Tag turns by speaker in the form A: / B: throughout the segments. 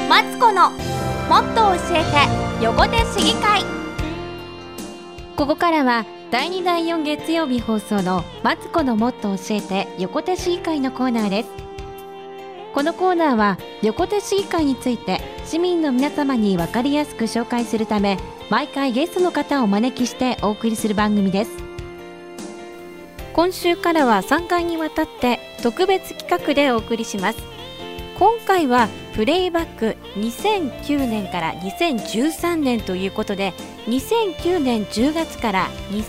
A: マツコのもっと教えて横手市議会。ここからは第2第4月曜日放送のマツコのもっと教えて横手市議会のコーナーです。このコーナーは横手市議会について市民の皆様に分かりやすく紹介するため、毎回ゲストの方をお招きしてお送りする番組です。今週からは3回にわたって特別企画でお送りします。今回はプレイバック2009年から2013年ということで、2009年10月から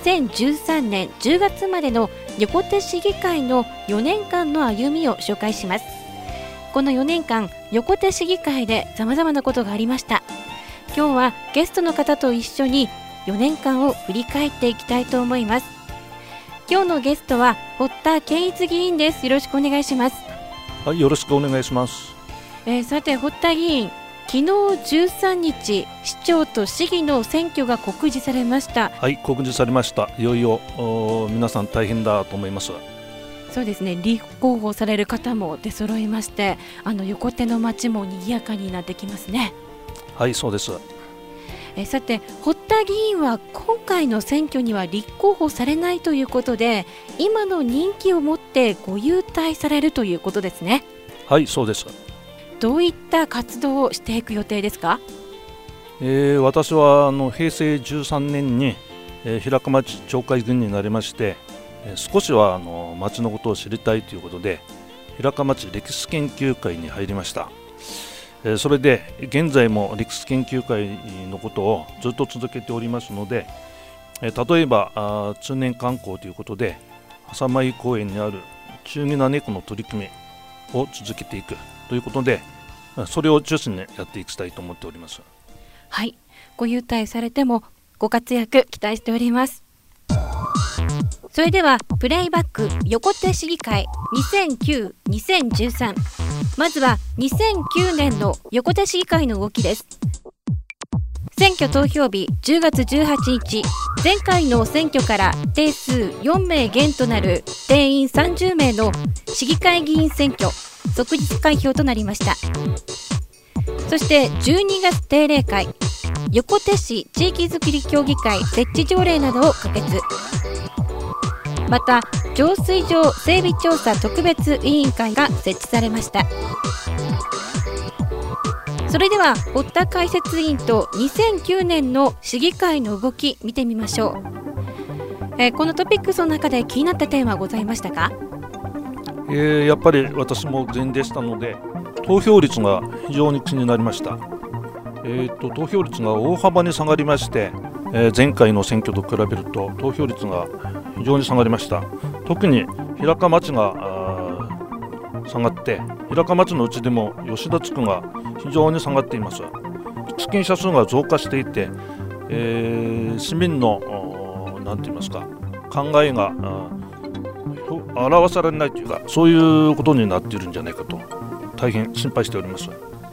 A: 2013年10月までの横手市議会の4年間の歩みを紹介します。この4年間、横手市議会で様々なことがありました。今日はゲストの方と一緒に4年間を振り返っていきたいと思います。今日のゲストは堀田健一議員です。よろしくお願いします。
B: はい、よろしくお願いします。
A: さて堀田議員、昨日13日市長と市議の選挙が告示されました。
B: はい、告示されました。いよいよ皆さん大変だと思います。
A: そうですね、立候補される方も出揃いまして、横手の町も賑やかになってきますね。
B: はい、そうです。
A: さて堀田議員は今回の選挙には立候補されないということで、今の人気をもってご優待されるということですね。
B: はい、そうです。
A: どういった活動をしていく予定ですか？
B: 私は平成13年に、平川町町会議員になりまして、少しは町のことを知りたいということで平川町歴史研究会に入りました。それで現在も歴史研究会のことをずっと続けておりますので、例えば中年観光ということで浅間井公園にある忠義な猫の取り組みを続けていくということで、それを中心にやっていきたいと思っております。
A: はい、ご優待されてもご活躍期待しております。それではプレイバック横手市議会2009、2013、まずは2009年の横手市議会の動きです。選挙投票日10月18日、前回の選挙から定数4名減となる定員30名の市議会議員選挙即日開票となりました。そして12月定例会、横手市地域づくり協議会設置条例などを可決。また浄水場整備調査特別委員会が設置されました。それでは堀田解説委員と2009年の市議会の動き見てみましょう。このトピックスの中で気になった点はございましたか？
B: やっぱり私も前でしたので投票率が非常に気になりました。投票率が大幅に下がりまして、前回の選挙と比べると投票率が非常に下がりました。特に平川町が下がって、平川町のうちでも吉田地区が非常に下がっています。出勤者数が増加していて、市民のなんて言いますか、考えが表されないというか、そういうことになっているんじゃないかと大変心配しております。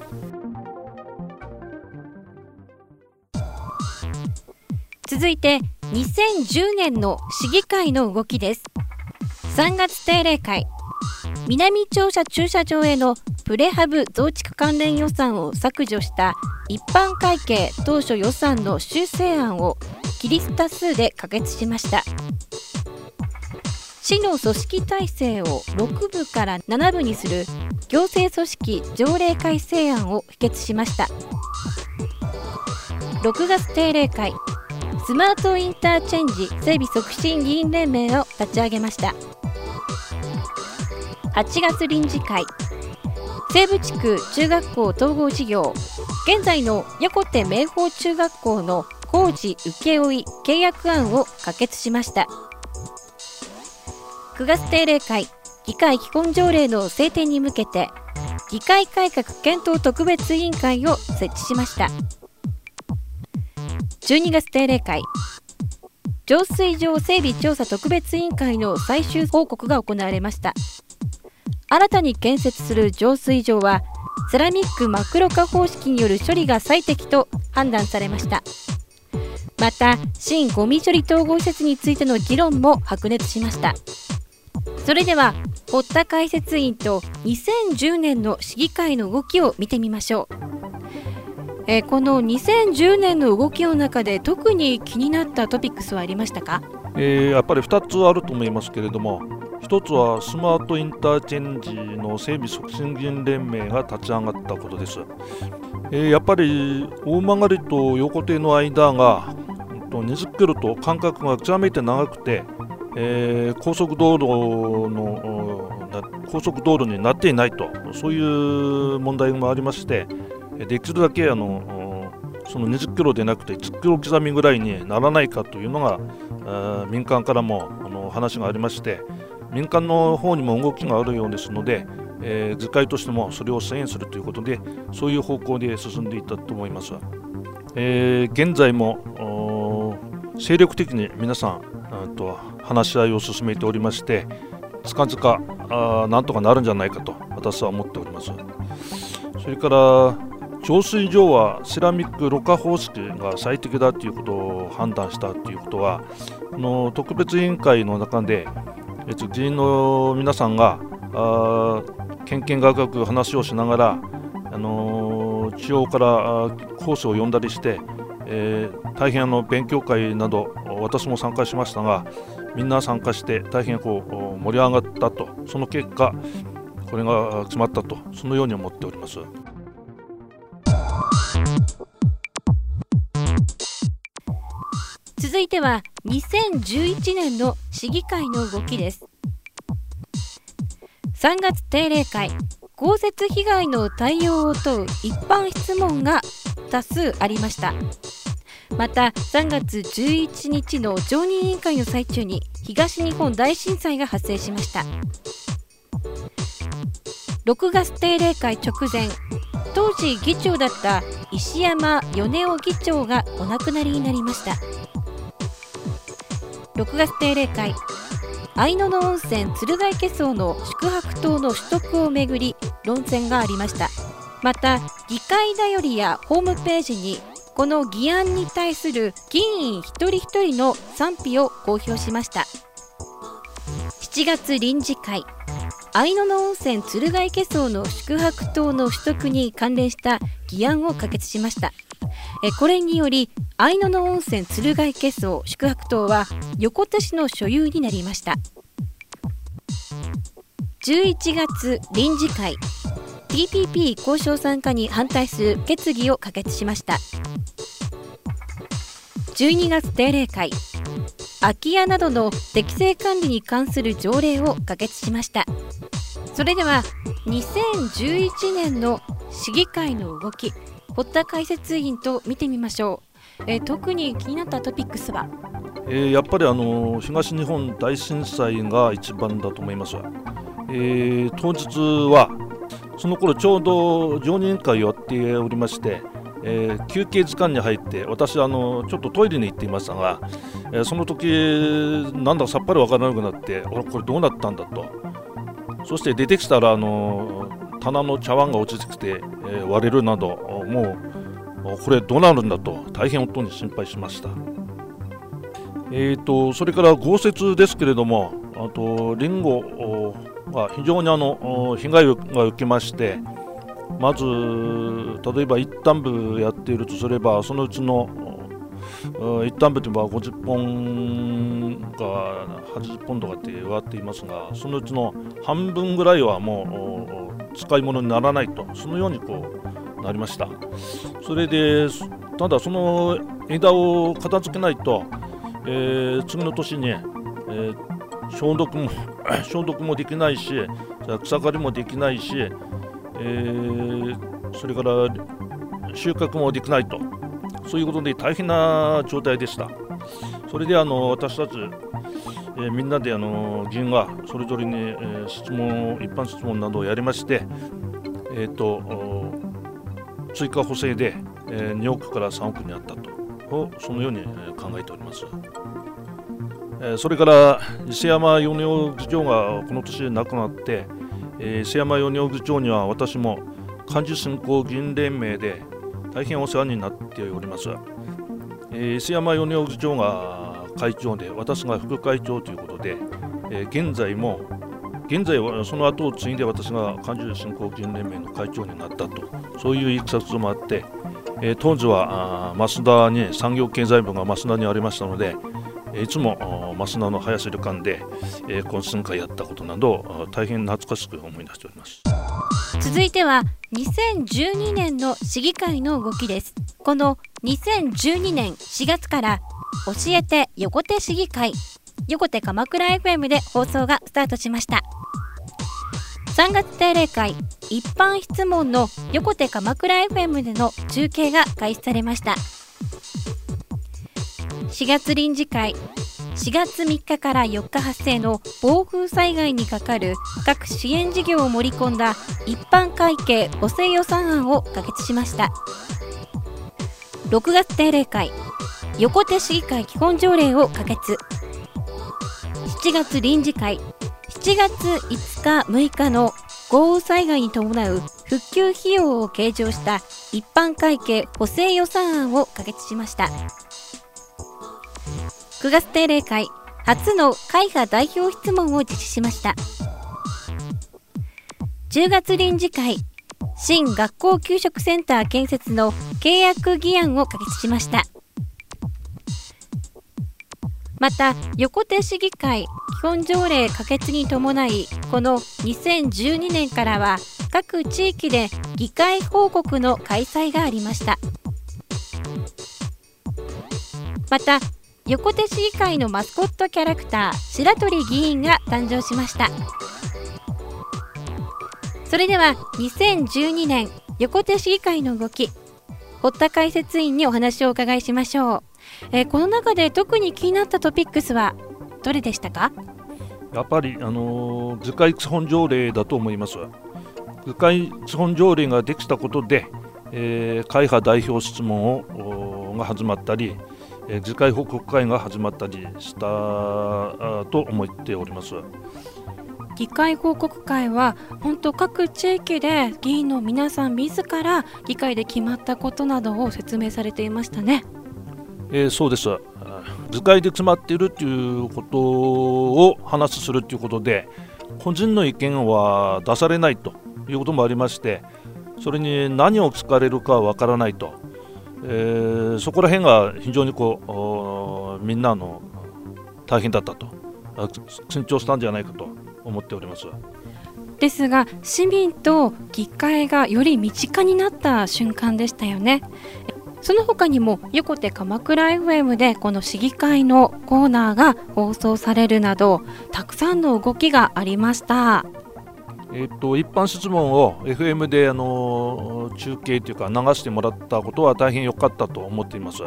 A: 続いて2010年の市議会の動きです。3月定例会、南庁舎駐車場へのプレハブ増築関連予算を削除した一般会計当初予算の修正案を規律多数で可決しました。市の組織体制を6部から7部にする行政組織条例改正案を否決しました。6月定例会、スマートインターチェンジ整備促進議員連盟を立ち上げました。8月臨時会、西部地区中学校統合事業、現在の横手明豊中学校の工事請負契約案を可決しました。9月定例会、議会基本条例の制定に向けて議会改革検討特別委員会を設置しました。12月定例会、浄水場整備調査特別委員会の最終報告が行われました。新たに建設する浄水場はセラミックマクロ化方式による処理が最適と判断されました。また新ゴミ処理統合施設についての議論も白熱しました。それでは堀田解説委員と2010年の市議会の動きを見てみましょう。 この2010年の動きの中で特に気になったトピックスはありましたか？
B: やっぱり2つあると思いますけれども、1つはスマートインターチェンジの整備促進議員連盟が立ち上がったことです。やっぱり大曲と横手の間が20キロと間隔が極めて長くて、高速道路になっていないと、そういう問題もありまして、できるだけその20キロでなくて10キロ刻みぐらいにならないかというのが民間からも話がありまして、民間の方にも動きがあるようですので、議会としてもそれを支援するということで、そういう方向で進んでいったと思います。現在も精力的に皆さん話し合いを進めておりまして、近々なんとかなるんじゃないかと私は思っております。それから浄水場はセラミックろ過方式が最適だということを判断したということは、特別委員会の中で議員の皆さんがけんけんがくがく話をしながら地方から講師を呼んだりして、大変勉強会など私も参加しましたが、みんな参加して大変盛り上がったと、その結果これが決まったと、そのように思っております。
A: 続いては2011年の市議会の動きです。3月定例会、豪雪被害の対応を問う一般質問が多数ありました。また3月11日の常任委員会の最中に東日本大震災が発生しました。6月定例会直前、当時議長だった石山米夫議長がお亡くなりになりました。6月定例会、愛野の温泉鶴ヶ池荘の宿泊棟の取得をめぐり論戦がありました。また議会だよりやホームページにこの議案に対する議員一人一人の賛否を公表しました。7月臨時会、愛野の温泉鶴ヶ池荘の宿泊棟の取得に関連した議案を可決しました。これにより愛野の温泉鶴ヶ池荘宿泊棟は横手市の所有になりました。11月臨時会、 TPP 交渉参加に反対する決議を可決しました。12月定例会、空き家などの適正管理に関する条例を可決しました。それでは2011年の市議会の動き、堀田解説委員と見てみましょう。特に気になったトピックスは、
B: やっぱり東日本大震災が一番だと思います。当日はその頃ちょうど常任委員会をやっておりまして、休憩時間に入って私ちょっとトイレに行っていましたが、その時なんだかさっぱりわからなくなって、これどうなったんだと。そして出てきたら棚の茶碗が落ちてきて、割れるなど、もうこれどうなるんだと大変本当に心配しました。それから豪雪ですけれども、あとリンゴが非常に被害が受けまして、まず例えば一反部やっているとすれば、そのうちの一反部というのは50本が80本とかって言われていますが、そのうちの半分ぐらいはもう使い物にならないと、そのようになりました。それでただその枝を片付けないと、次の年に、消毒もできないし、草刈りもできないし、それから収穫もできないと、そういうことで大変な状態でした。それで私たち、みんなで議員がそれぞれに、一般質問などをやりまして、追加補正で、2億から3億にあったと、そのように考えております。それから伊勢山米夫議長がこの年亡くなって、伊勢山米夫議長には私も幹事振興議員連盟で大変お世話になっております。伊勢山米夫議長が会長で私が副会長ということで、現在はその後を継いで私が幹事振興議員連盟の会長になったと、そういういきさつもあって、 当時は増田に産業経済部が増田にありましたので、いつも増田の林旅館で懇親会やったことなど大変懐かしく思い出しております。
A: 続いては2012年の市議会の動きです。この2012年4月から教えて横手市議会、横手鎌倉 FM で放送がスタートしました。3月定例会、一般質問の横手鎌倉 FM での中継が開始されました。4月臨時会、4月3日から4日発生の暴風災害にかかる各支援事業を盛り込んだ一般会計補正予算案を可決しました。6月定例会、横手市議会基本条例を可決。7月臨時会、7月5日6日の豪雨災害に伴う復旧費用を計上した一般会計補正予算案を可決しました。9月定例会、初の会派代表質問を実施しました。10月臨時会、新学校給食センター建設の契約議案を可決しました。また横手市議会基本条例可決に伴い、この2012年からは各地域で議会報告の開催がありました。また横手市議会のマスコットキャラクター白鳥議員が誕生しました。それでは2012年横手市議会の動き、堀田解説員にお話をお伺いしましょう。この中で特に気になったトピックスはどれでしたか？
B: やっぱり、図解基本条例だと思います。図解基本条例ができたことで、会派代表質問が始まったり、図解報告会が始まったりしたと思っております。
A: 議会報告会は本当各地域で議員の皆さん自ら議会で決まったことなどを説明されていましたね。
B: そうです。図解で決まっているということを話するということで、個人の意見は出されないということもありまして、それに何を聞かれるかわからないと、そこら辺が非常にみんなの大変だったと、緊張したんじゃないかと思っております。
A: ですが市民と議会がより身近になった瞬間でしたよね。その他にも横手鎌倉 FM でこの市議会のコーナーが放送されるなど、たくさんの動きがありました。
B: 一般質問を FM で中継というか流してもらったことは大変良かったと思っています。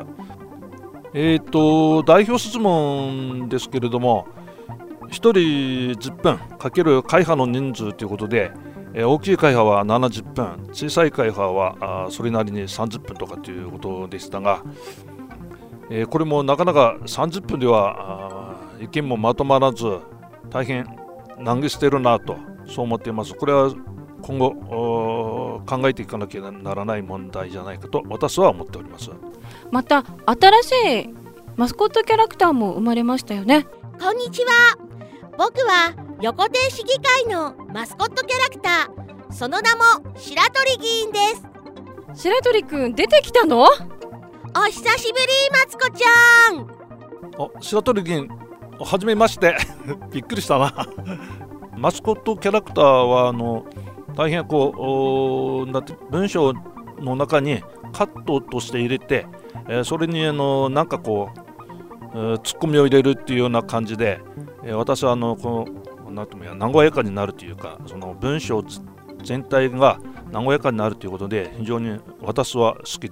B: 代表質問ですけれども、1人10分かける会派の人数ということで、大きい会派は70分、小さい会派はそれなりに30分とかということでしたが、これもなかなか30分では意見もまとまらず、大変難儀しているなと、そう思っています。これは今後考えていかなきゃならない問題じゃないかと私は思っております。
A: また新しいマスコットキャラクターも生まれましたよね。
C: こんにちは。僕は横手市議会のマスコットキャラクター、その名も白鳥議員です。
A: 白鳥くん出てきたの？
C: お久しぶり、マツコちゃん。
B: 白鳥議員、はじめましてびっくりしたなマスコットキャラクターは大変文章の中にカットとして入れて、それになんかツッコミを入れるっていうような感じで、私はなんとも和やかになるというか、その文章全体が和やかになるということで非常に私は好きです。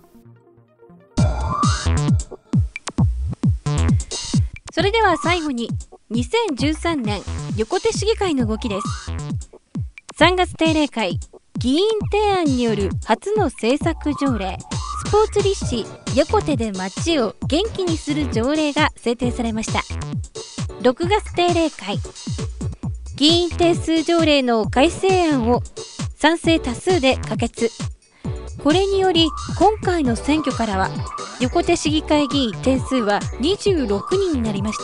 A: それでは最後に2013年横手市議会の動きです。3月定例会、議員提案による初の政策条例、スポーツ立志横手で街を元気にする条例が制定されました。6月定例会、議員定数条例の改正案を賛成多数で可決。これにより今回の選挙からは横手市議会議員定数は26人になりました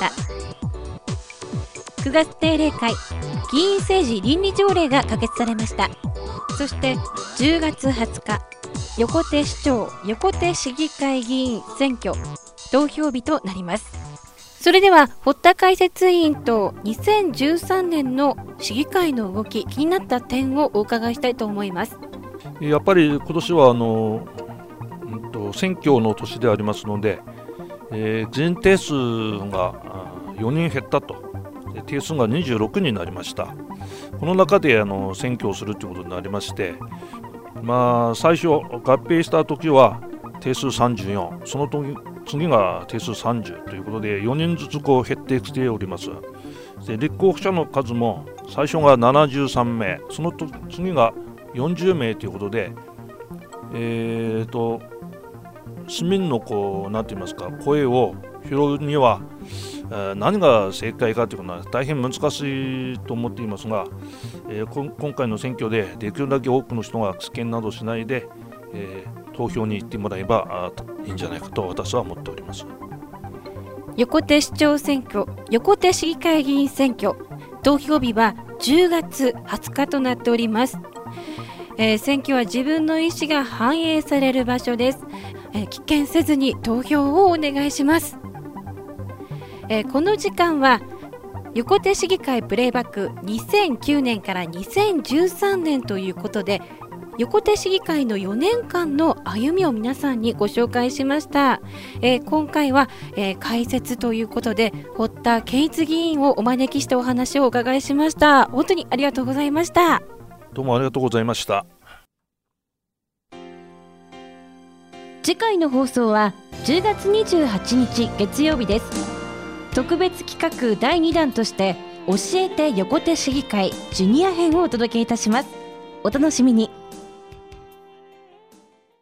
A: 。9月定例会、議員政治倫理条例が可決されました。そして10月20日、 横手市長、横手市議会議員選挙投票日となります。それでは堀田解説委員と2013年の市議会の動き、気になった点をお伺いしたいと思います。
B: やっぱり今年は選挙の年でありますので、議員定数が4人減ったと、定数が26人になりました。この中で選挙をするということになりまして、最初合併した時は定数34、その次が定数30ということで4人ずつ減ってきております。で立候補者の数も最初が73名、その次が40名ということで、市民のなんて言いますか、声を拾うには何が正解かというのは大変難しいと思っていますが、今回の選挙でできるだけ多くの人が棄権などしないで、投票に行ってもらえばいいんじゃないかと私は思っております。
A: 横手市長選挙、横手市議会議員選挙、投票日は10月20日となっております。選挙は自分の意思が反映される場所です。棄権せずに投票をお願いします。この時間は横手市議会プレイバック2009年から2013年ということで、横手市議会の4年間の歩みを皆さんにご紹介しました。今回は、解説ということで堀田健一議員をお招きしてお話をお伺いしました。本当にありがとうございました。
B: どうもありがとうございました。
A: 次回の放送は10月28日月曜日です。特別企画第2弾として教えて横手市議会ジュニア編をお届けいたします。お楽しみに。